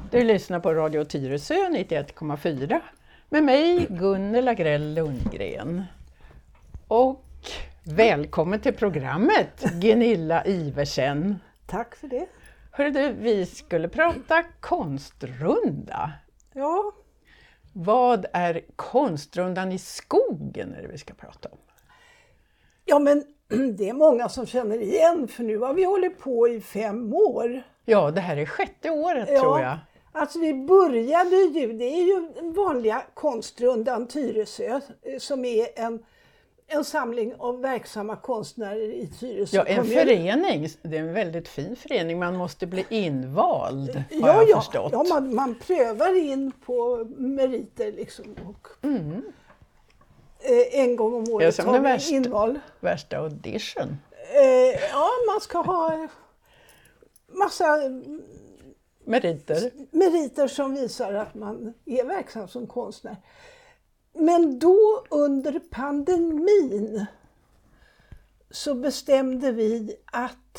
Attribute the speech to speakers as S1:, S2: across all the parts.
S1: Du lyssnar på Radio Tyresö 91,4 med mig Gunnel Agrell Lundgren. Och välkommen till programmet Gunilla Iversen.
S2: Tack för det.
S1: Hörru du, vi skulle prata konstrunda.
S2: Ja.
S1: Vad är konstrundan i skogen är det vi ska prata om?
S2: Ja, men det är många som känner igen, för nu har vi hållit på i 5 år.
S1: Ja, det här är 6:e året tror jag.
S2: Alltså vi började ju, det är ju vanliga konstrundan Tyresö som är en samling av verksamma konstnärer i Tyresö.
S1: Ja, en förening. Det är en väldigt fin förening. Man måste bli invald, har jag förstått.
S2: Ja, man prövar in på meriter liksom. Och en gång om året har vi inval.
S1: Värsta audition.
S2: Ja, man ska ha massa meriter som visar att man är verksam som konstnär. Men då under pandemin så bestämde vi att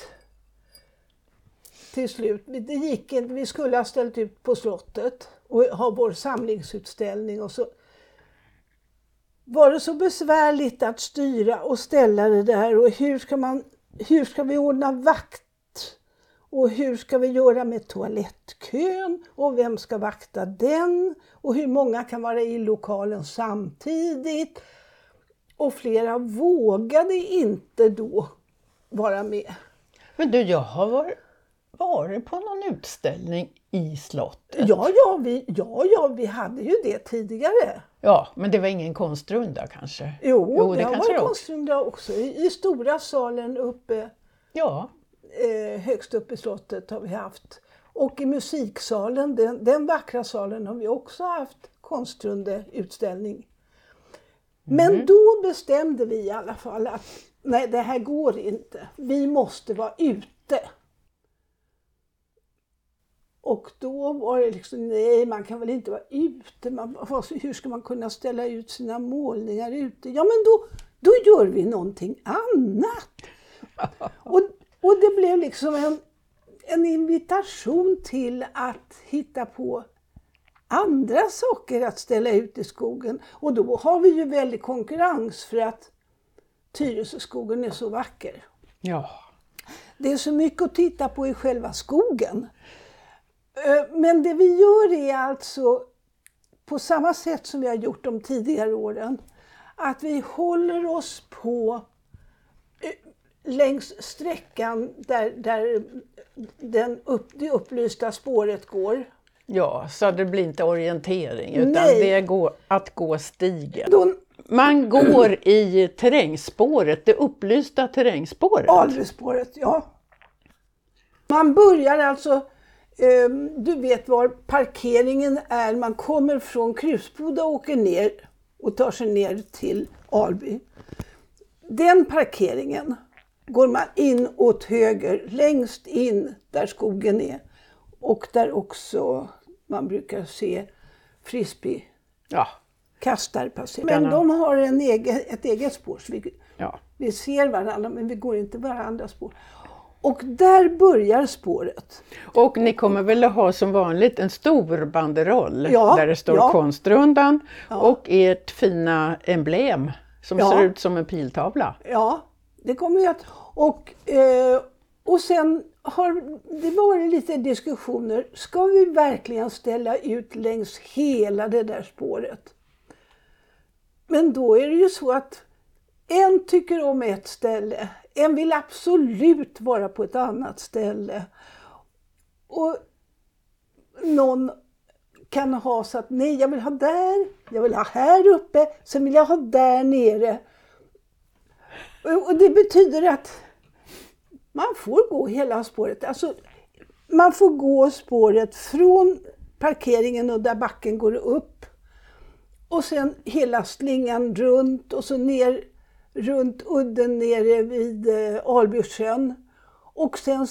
S2: till slut, det gick inte, vi skulle ha ställt ut på slottet och ha vår samlingsutställning, och så var det så besvärligt att styra och ställa det där, och hur ska vi ordna vakt? Och hur ska vi göra med toalettkön? Och vem ska vakta den? Och hur många kan vara i lokalen samtidigt? Och flera vågade inte då vara med.
S1: Men du, jag har varit på någon utställning i slottet.
S2: Ja, vi hade ju det tidigare.
S1: Ja, men det var ingen konstrunda kanske?
S2: Jo, det var konstrunda också. I stora salen uppe.
S1: Ja.
S2: Högst upp i slottet har vi haft. Och i musiksalen, den vackra salen, har vi också haft konstrundeutställning. Men då bestämde vi i alla fall att nej, det här går inte. Vi måste vara ute. Och då var det liksom, nej, man kan väl inte vara ute. Hur ska man kunna ställa ut sina målningar ute? Ja, men då gör vi någonting annat. Och det blev liksom en invitation till att hitta på andra saker att ställa ut i skogen. Och då har vi ju väldigt konkurrens för att Tyresöskogen är så vacker.
S1: Ja.
S2: Det är så mycket att titta på i själva skogen. Men det vi gör är alltså på samma sätt som vi har gjort de tidigare åren. Att vi håller oss på längs sträckan där det upplysta spåret går.
S1: Ja, så det blir inte orientering utan det är att gå stigen. Man går i terrängspåret, det upplysta terrängspåret.
S2: Albyspåret, ja. Man börjar alltså, du vet var parkeringen är, man kommer från Krusboda och åker ner och tar sig ner till Alby. Den parkeringen går man in åt höger, längst in där skogen är. Och där också man brukar se frisbeekastare passera. Men de har ett eget spår, så vi ser varandra, men vi går inte varandras spår. Och där börjar spåret.
S1: Och ni kommer väl att ha som vanligt en stor banderoll där det står konstrundan och ert fina emblem som ser ut som en piltavla.
S2: Ja, det kommer jag att. Och sen har det varit lite diskussioner. Ska vi verkligen ställa ut längs hela det där spåret? Men då är det ju så att en tycker om ett ställe. En vill absolut vara på ett annat ställe. Och någon kan ha så att nej, jag vill ha där, jag vill ha här uppe, sen vill jag ha där nere. Och det betyder att man får gå hela spåret. Alltså, man får gå spåret från parkeringen och där backen går upp. Och sen hela slingan runt och så ner runt udden nere vid Albysjön. Och sen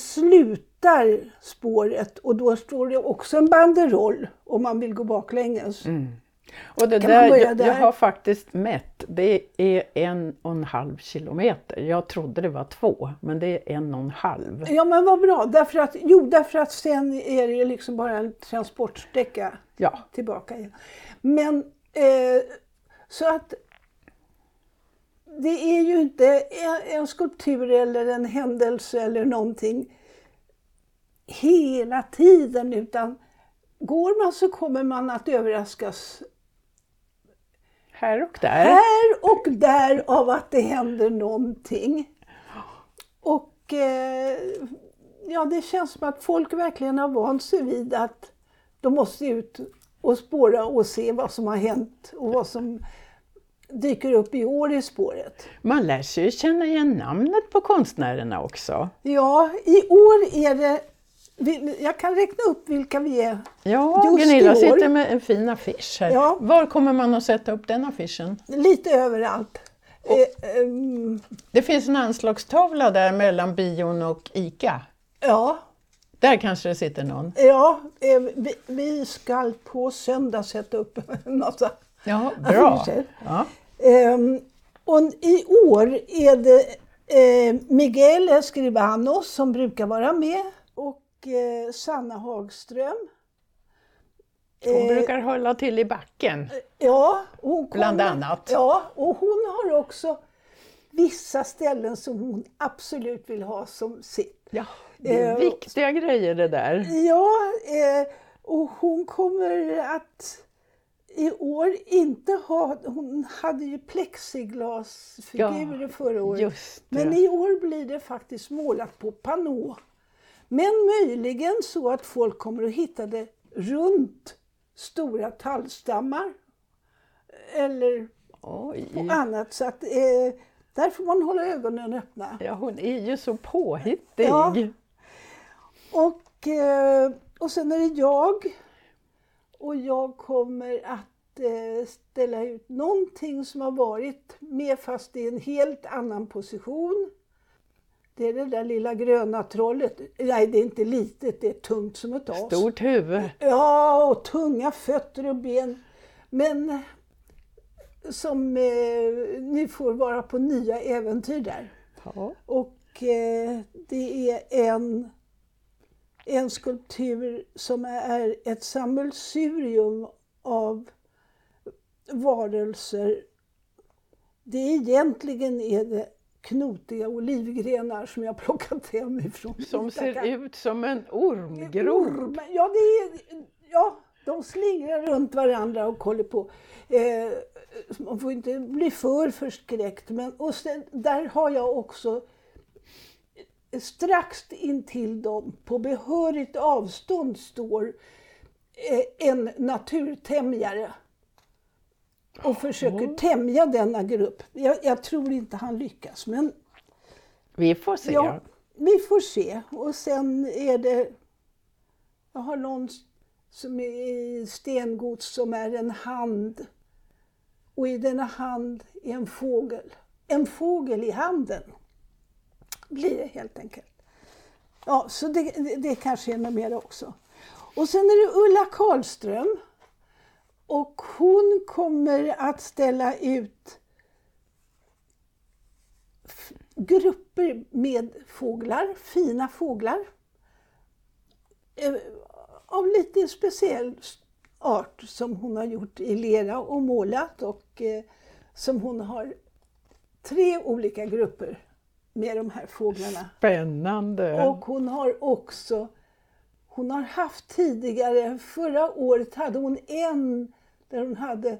S2: slutar spåret och då står det också en banderoll om man vill gå baklänges.
S1: Och det
S2: Kan man börja
S1: där, jag
S2: där?
S1: har faktiskt mätt, det är 1,5 kilometer. Jag trodde det var 2, men det är 1,5.
S2: Ja, men vad bra. Därför att sen är det ju liksom bara en transportsträcka
S1: Ja,
S2: tillbaka igen. Men så att det är ju inte en skulptur eller en händelse eller någonting hela tiden, utan går man så kommer man att överraskas
S1: här och där.
S2: här och där av att det händer någonting. Och ja, det känns som att folk verkligen har vant sig vid att de måste ut och spåra och se vad som har hänt och vad som dyker upp i år i spåret.
S1: Man lär sig ju känna igen namnet på konstnärerna också.
S2: Ja, i år är det... Jag kan räkna upp vilka vi är.
S1: Ja,
S2: Just
S1: Gunilla
S2: i år.
S1: sitter med en fin affisch här.
S2: Ja.
S1: Var kommer man att sätta upp den affischen?
S2: Lite överallt.
S1: Det finns en anslagstavla där mellan bion och ICA.
S2: Ja,
S1: Där kanske det sitter någon.
S2: ja vi ska på söndag sätta upp en massa
S1: Ja, bra.
S2: affischer.
S1: Ja.
S2: Och i år är det Miguel Escribano som brukar vara med och Sanna Hagström.
S1: Hon brukar hålla till i backen.
S2: Ja, hon
S1: Bland annat.
S2: Ja, och hon har också vissa ställen som hon absolut vill ha som sitt.
S1: Ja, det är viktiga grejer det där.
S2: Ja, och hon kommer att i år inte ha... Hon hade ju plexiglasfigurer förra året.
S1: Just det.
S2: Men i år blir det faktiskt målat på panå. Men möjligen så att folk kommer att hitta det runt stora tallstammar. Eller
S1: Oj.
S2: på annat. Så att, där får man hålla ögonen öppna.
S1: Ja, hon är ju så påhittig.
S2: Ja. Och sen är det jag. Och jag kommer att ställa ut någonting som har varit med fast i en helt annan position. Det är det där lilla gröna trollet. Nej, det är inte litet, det är tungt som ett as.
S1: Stort huvud.
S2: Ja, och tunga fötter och ben. Men som ni får vara på nya äventyr där.
S1: Ja.
S2: Och det är en skulptur som är ett sammelsurium av varelser. Det egentligen är det knotiga olivgrenar som jag plockat hem ifrån.
S1: Som ser ut som en ormgrop.
S2: Ja, de slingrar runt varandra och håller på. Man får inte bli för förskräckt. Och sen, där har jag också strax intill dem på behörigt avstånd står en naturtämjare. Och försöker tämja denna grupp. Jag tror inte han lyckas, men
S1: Vi får se.
S2: ja, vi får se. Och sen är det, jag har någon som är i stengods som är en hand. Och i denna hand är en fågel. En fågel i handen blir det helt enkelt. Ja, så det kanske är något mer också. Och sen är det Ulla Karlström. Och hon kommer att ställa ut grupper med fåglar, fina fåglar. Av lite speciell art som hon har gjort i lera och målat. Och som hon har 3 olika grupper med de här fåglarna.
S1: Spännande.
S2: Och hon har haft tidigare, förra året hade hon en där hon hade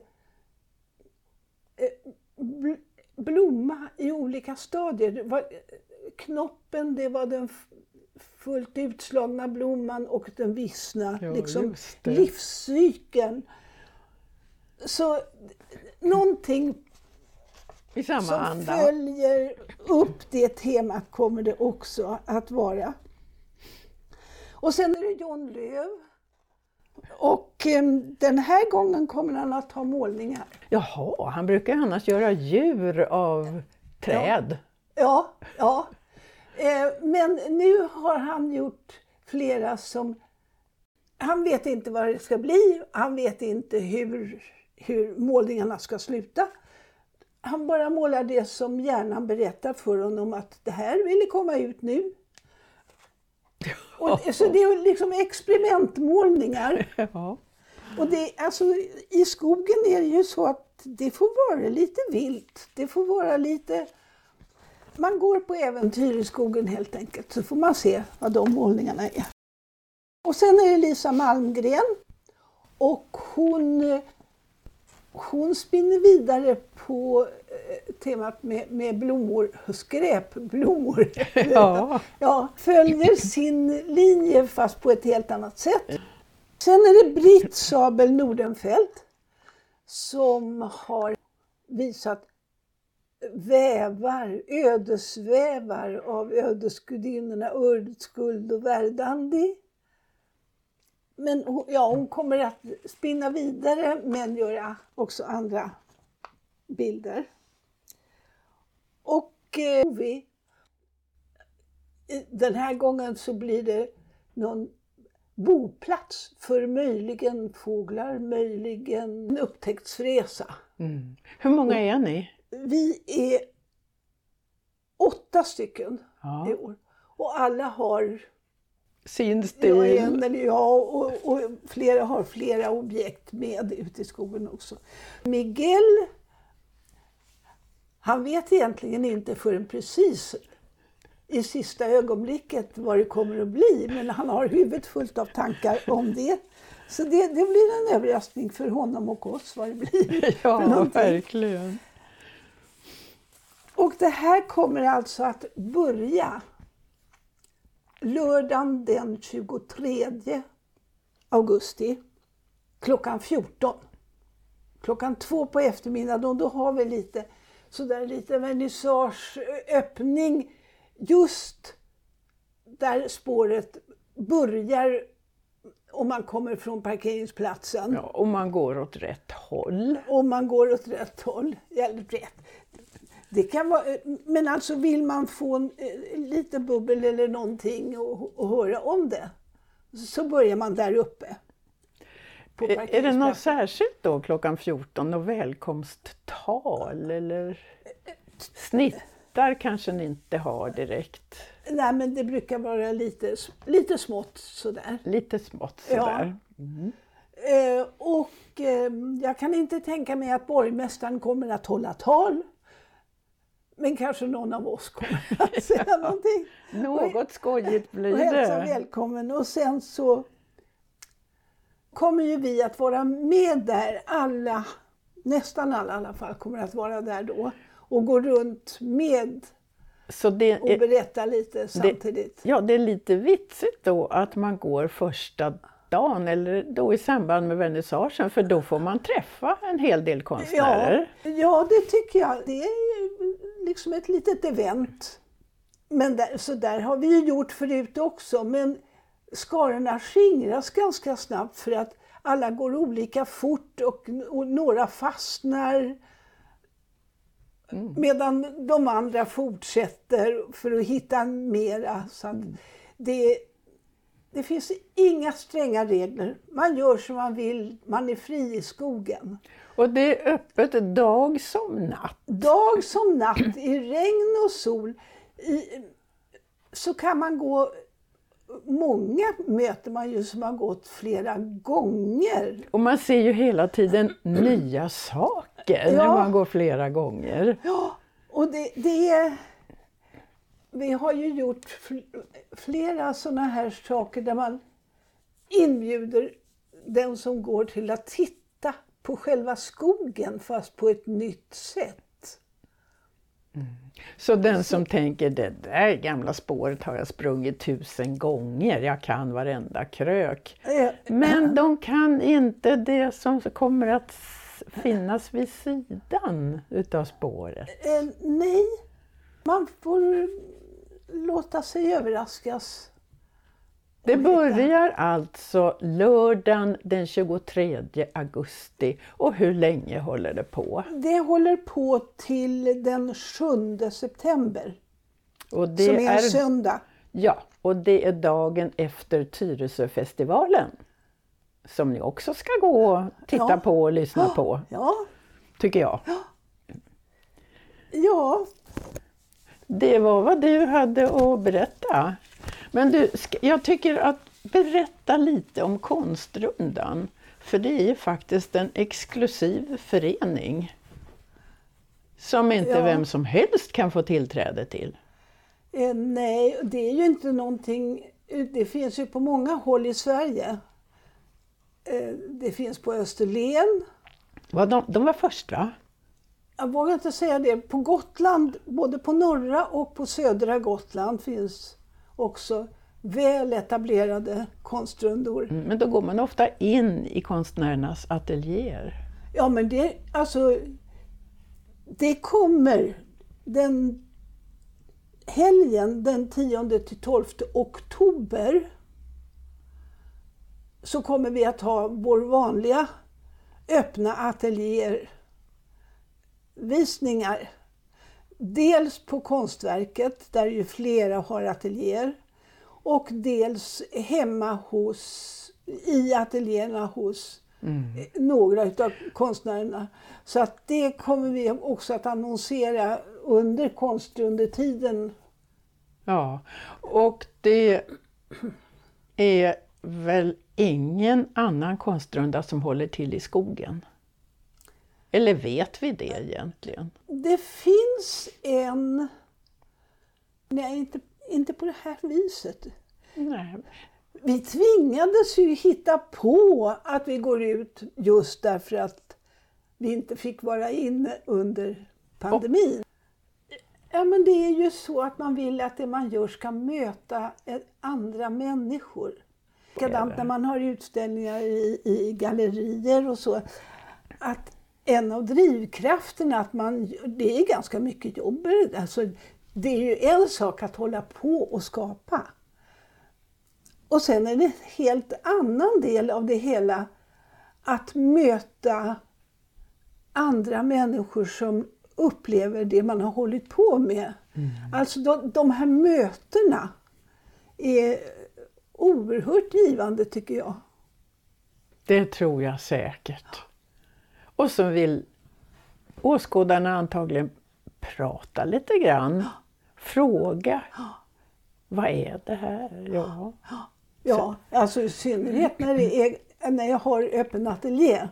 S2: blomma i olika stadier. Det var knoppen, det var den fullt utslagna blomman och den vissna,
S1: Ja,
S2: liksom
S1: just det.
S2: livscykeln. Så någonting
S1: I samma
S2: som
S1: anda.
S2: följer upp det temat kommer det också att vara. Och sen är det John Löv. Och den här gången kommer han att ha målningar.
S1: Jaha, han brukar annars göra djur av träd.
S2: Ja. Men nu har han gjort flera som... Han vet inte vad det ska bli. Han vet inte hur hur målningarna ska sluta. Han bara målar det som hjärnan berättar för honom att det här ville komma ut nu. Och, så det är liksom experimentmålningar.
S1: Ja.
S2: Och alltså, i skogen är det ju så att det får vara lite vilt. Det får vara lite... Man går på äventyr i skogen helt enkelt, så får man se vad de målningarna är. Och sen är det Lisa Malmgren. Och hon spinner vidare på temat med blommor, skräpblommor.
S1: Ja.
S2: Ja, följer sin linje fast på ett helt annat sätt. Sen är det Britt Sabel Nordenfelt som har visat ödesvävar av ödesgudinnorna Urd, Skuld och Verdandi. Men hon kommer att spinna vidare men göra också andra bilder. Och den här gången så blir det någon boplats för möjligen fåglar, möjligen en upptäcktsresa.
S1: Mm. Hur många är ni?
S2: Vi är 8 stycken i år. Och alla har
S1: sin stil.
S2: Och flera har flera objekt med ute i skogen också. Miguel, han vet egentligen inte förrän precis i sista ögonblicket vad det kommer att bli. Men han har huvudet fullt av tankar om det. Så det blir en överraskning för honom och oss vad det blir.
S1: Ja, verkligen.
S2: Och det här kommer alltså att börja lördagen den 23 augusti klockan 14. Klockan 2 på eftermiddagen, och då har vi lite vernissage, öppning just där spåret börjar om man kommer från parkeringsplatsen.
S1: Ja, och man går åt rätt håll.
S2: Det kan vara, men alltså vill man få lite bubbel eller någonting och höra om det, så börjar man där uppe.
S1: Är det något särskilt då klockan 14? Något välkomsttal eller snittar kanske ni inte har direkt?
S2: Nej, men det brukar vara lite smått sådär.
S1: Lite smått sådär.
S2: Ja. Mm. Och jag kan inte tänka mig att borgmästaren kommer att hålla tal. Men kanske någon av oss kommer att säga någonting.
S1: Något skojigt blir
S2: och
S1: det.
S2: Hälsa välkommen. Och sen så kommer ju vi att vara med där. Nästan alla i alla fall kommer att vara där då. Och gå runt med och berätta lite samtidigt.
S1: Det är lite vitsigt då att man går första dagen eller då i samband med vernissagen, för då får man träffa en hel del konstnärer.
S2: Ja, det tycker jag. Det är ju liksom ett litet event. Men där har vi ju gjort förut också, men skarorna skingras ganska snabbt för att alla går olika fort och några fastnar. Medan de andra fortsätter för att hitta mera. Så att det finns inga stränga regler. Man gör som man vill. Man är fri i skogen.
S1: Och det är öppet dag som natt.
S2: Dag som natt. I regn och sol. Så kan man gå... Många möter man ju som har gått flera gånger.
S1: Och man ser ju hela tiden nya saker när man går flera gånger.
S2: Ja, och vi har ju gjort flera sådana här saker där man inbjuder den som går till att titta på själva skogen fast på ett nytt sätt.
S1: Så den som tänker, det där gamla spåret har jag sprungit 1000 gånger, jag kan varenda krök. Men de kan inte det som kommer att finnas vid sidan utav spåret.
S2: Nej, man får låta sig överraskas.
S1: Det börjar alltså lördagen den 23 augusti. Och hur länge håller det på?
S2: Det håller på till den 7 september.
S1: Och det
S2: som är en söndag.
S1: Ja, och det är dagen efter Tyresöfestivalen. som ni också ska gå och titta på och lyssna på.
S2: Ja.
S1: Tycker jag.
S2: Ja.
S1: Det var vad du hade att berätta. Men du, jag tycker att berätta lite om Konstrundan. För det är ju faktiskt en exklusiv förening. Som inte vem som helst kan få tillträde till.
S2: Nej, det är ju inte någonting. Det finns ju på många håll i Sverige. Det finns på Österlen.
S1: De var först, va?
S2: Jag vågar inte säga det. På Gotland, både på norra och på södra Gotland finns också väl etablerade konstrundor.
S1: Men då går man ofta in i konstnärernas ateljéer.
S2: Ja, men det kommer den helgen den 10-12 oktober, så kommer vi att ha vår vanliga öppna ateljéer visningar. Dels på Konstverket, där ju flera har ateljéer, och dels hemma i ateljéerna hos några av konstnärerna. Så att det kommer vi också att annonsera under konstrundetiden.
S1: Ja, och det är väl ingen annan konstrunda som håller till i skogen? Eller vet vi det egentligen?
S2: Det finns en... Nej, inte på det här viset.
S1: Nej.
S2: Vi tvingades ju hitta på att vi går ut just därför att vi inte fick vara inne under pandemin. Ja, men det är ju så att man vill att det man gör ska möta andra människor. Likadant när man har utställningar i gallerier och så. Att en av drivkrafterna, det är ganska mycket jobb. Alltså, det är ju en sak att hålla på och skapa. Och sen är det en helt annan del av det hela att möta andra människor som upplever det man har hållit på med. Alltså de här mötena är oerhört givande, tycker jag.
S1: Det tror jag säkert. Och så vill åskådarna antagligen prata lite grann. Fråga. Vad är det här?
S2: Ja, alltså i synnerhet när jag har öppen ateljé.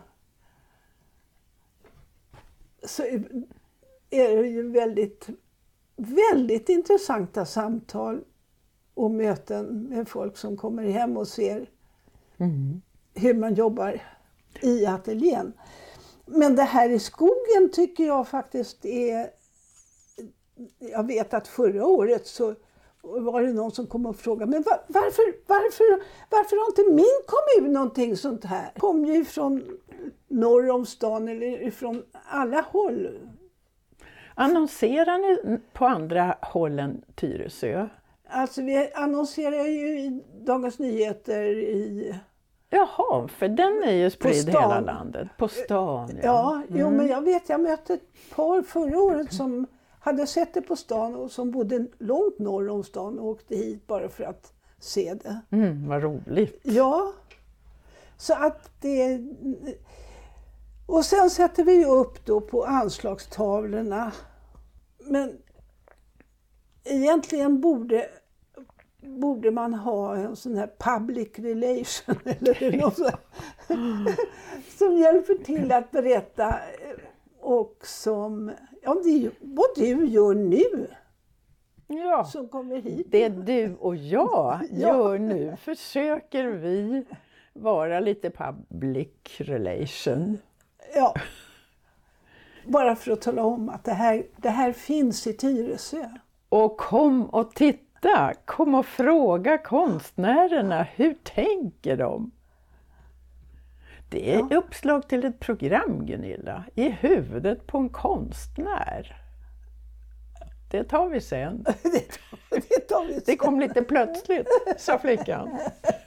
S2: Så är det ju väldigt, väldigt intressanta samtal och möten med folk som kommer hem och ser hur man jobbar i ateljén. Men det här i skogen tycker jag faktiskt är... Jag vet att förra året så var det någon som kom och frågade, men varför har inte min kommun någonting sånt här? Det kom ju från norr om stan eller från alla håll.
S1: Annonserar ni på andra håll än Tyresö?
S2: Alltså vi annonserar ju i Dagens Nyheter i...
S1: Jaha, för den är ju spridd hela landet. På stan,
S2: ja. Jo, men jag mötte ett par förra året som hade sett det på stan och som bodde långt norr om stan och åkte hit bara för att se det.
S1: Vad roligt.
S2: Ja, så att det... Och sen sätter vi upp då på anslagstavlorna. Men egentligen borde man ha en sån här public relation eller något sånt, som hjälper till att berätta, och som, det är ju vad du gör nu.
S1: Ja,
S2: som kommer hit.
S1: Det du och jag gör nu försöker vi vara lite public relation.
S2: Ja, bara för att tala om att det här finns i Tyresö.
S1: Och kom och titta, kom och fråga konstnärerna, hur tänker de? Det är uppslag till ett program, Gunilla, i huvudet på en konstnär. Det tar vi sen.
S2: det tar vi sen.
S1: Det kom lite plötsligt, sa flickan.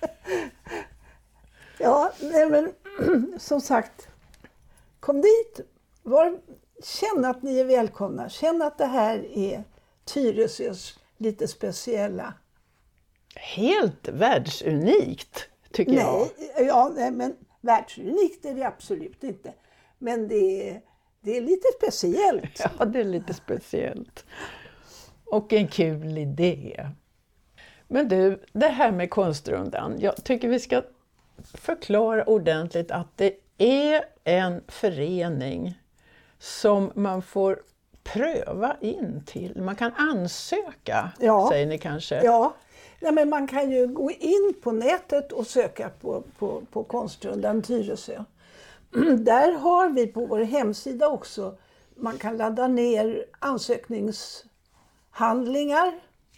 S2: Ja, nej men som sagt, kom dit. Känn att ni är välkomna. Känn att det här är Tyresös lite speciella.
S1: Helt världsunikt, tycker jag.
S2: Nej, men världsunikt är det absolut inte. Men det är lite speciellt.
S1: Ja, det är lite speciellt. Och en kul idé. Men du, det här med konstrundan. Jag tycker vi ska förklara ordentligt att det är en förening som man får pröva in till. Man kan ansöka, säger ni kanske.
S2: Ja. Nej, men man kan ju gå in på nätet och söka på Konstrundan Tyresö. Där har vi på vår hemsida också, man kan ladda ner ansökningshandlingar.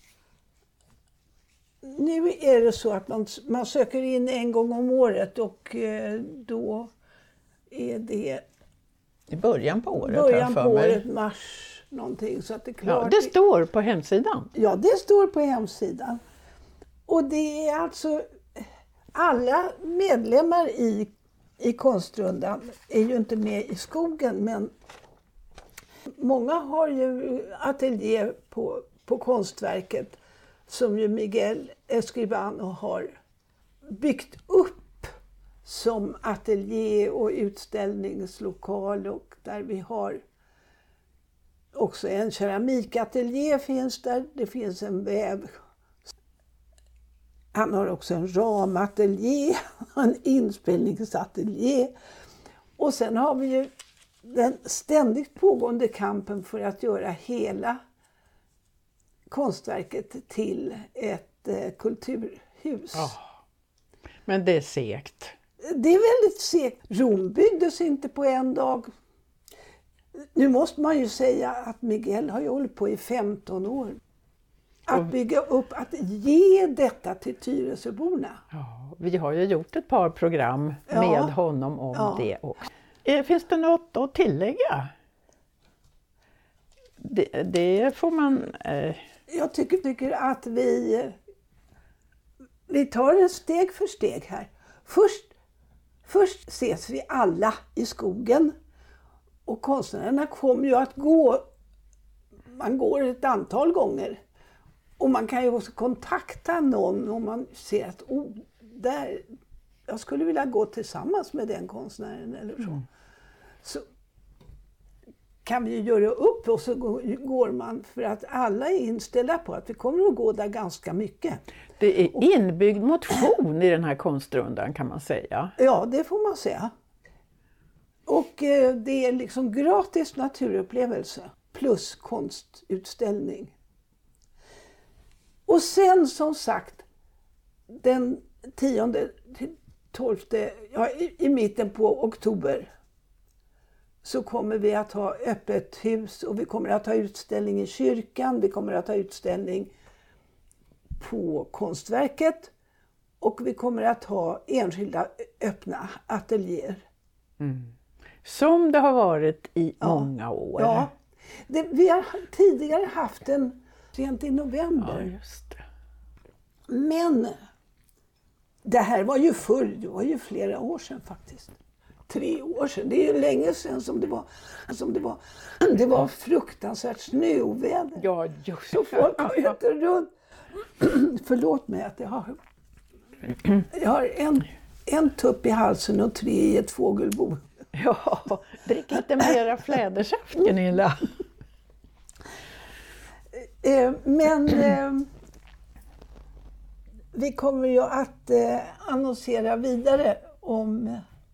S2: Nu är det så att man söker in en gång om året och då är det
S1: i början på året.
S2: Början på året, mars någonting. Så att det är klart.
S1: Ja, det står på hemsidan.
S2: Ja, det står på hemsidan. Och det är alltså alla medlemmar i Konstrundan är ju inte med i skogen, men många har ju ateljé på Konstverket som ju Miguel Escribano har byggt upp som ateljé och utställningslokal, och där vi har också en keramikateljé finns där, det finns en väv. Han har också en ramateljé, en inspelningsateljé. Och sen har vi ju den ständigt pågående kampen för att göra hela Konstverket till ett kulturhus.
S1: Ja. Men det är segt.
S2: Det är väldigt segt. Rom byggdes inte på en dag. Nu måste man ju säga att Miguel har ju hållit på i 15 år. Att bygga upp, att ge detta till Tyresöborna.
S1: Ja, vi har ju gjort ett par program med honom om det också. Finns det något att tillägga? Det får man...
S2: Jag tycker att vi tar det steg för steg här. Först ses vi alla i skogen. Och konstnärerna kommer ju att gå. Man går ett antal gånger. Och man kan ju också kontakta någon om man ser att jag skulle vilja gå tillsammans med den konstnären eller så. Mm. Så kan vi ju göra upp, och så går man, för att alla är inställda på att vi kommer att gå där ganska mycket.
S1: Det är inbyggd motion i den här konstrundan, kan man säga.
S2: Ja, det får man säga. Och det är liksom gratis naturupplevelse plus konstutställning. Och sen som sagt, den 10-12, i mitten på oktober, så kommer vi att ha öppet hus, och vi kommer att ha utställning i kyrkan, vi kommer att ha utställning på Konstverket, och vi kommer att ha enskilda öppna ateljéer.
S1: Mm. Som det har varit i många år.
S2: Ja. Vi har tidigare haft en sent i november.
S1: Ja, just det.
S2: Men det här var ju förr, det var ju flera år sedan faktiskt. 3 år sedan, det är ju länge sedan som det var fruktansvärt snöoväder.
S1: Ja, just det.
S2: Så folk har ju inte runt. Förlåt mig att jag har en tupp i halsen och 3 i ett fågelbo.
S1: Ja, drick lite mera flädersaft, Gunilla.
S2: Men vi kommer ju att annonsera vidare om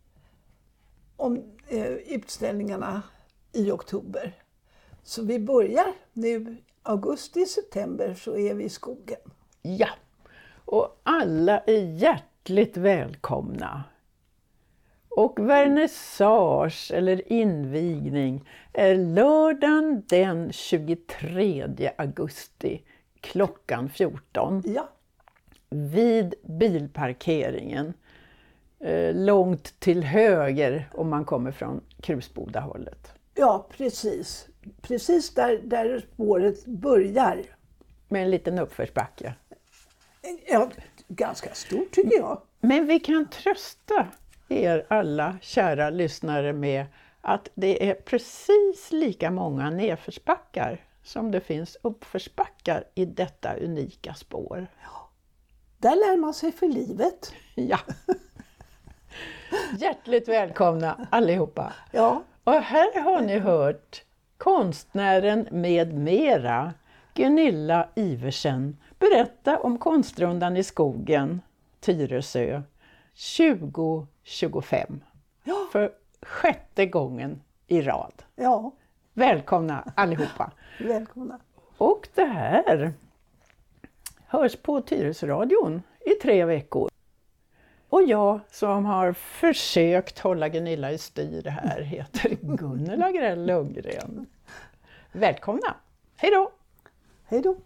S2: utställningarna i oktober. Så vi börjar nu, augusti-september, så är vi i skogen.
S1: Ja, och alla är hjärtligt välkomna. Och vernissage eller invigning är lördagen den 23 augusti klockan 14.
S2: Ja.
S1: Vid bilparkeringen. Långt till höger om man kommer från Krusbodahållet.
S2: Ja, precis. Precis där spåret börjar.
S1: Med en liten uppförsbacke.
S2: Ja, ganska stort tycker jag.
S1: Men vi kan trösta er alla kära lyssnare med att det är precis lika många nedförsbackar som det finns uppförsbackar i detta unika spår.
S2: Ja. Där lär man sig för livet.
S1: Ja. Hjärtligt välkomna allihopa.
S2: Ja.
S1: Och här har ni hört konstnären med mera, Gunilla Iversen, berätta om konstrundan i skogen, Tyresö, 2025.
S2: Ja.
S1: För 6:e gången i rad.
S2: Ja,
S1: Välkomna allihopa.
S2: välkomna.
S1: Och det här hörs på Tyresöradion i 3 veckor. Och jag som har försökt hålla Gunilla i styr här heter Gunilla Grell Lundgren. Välkomna! Hej då!
S2: Hej då!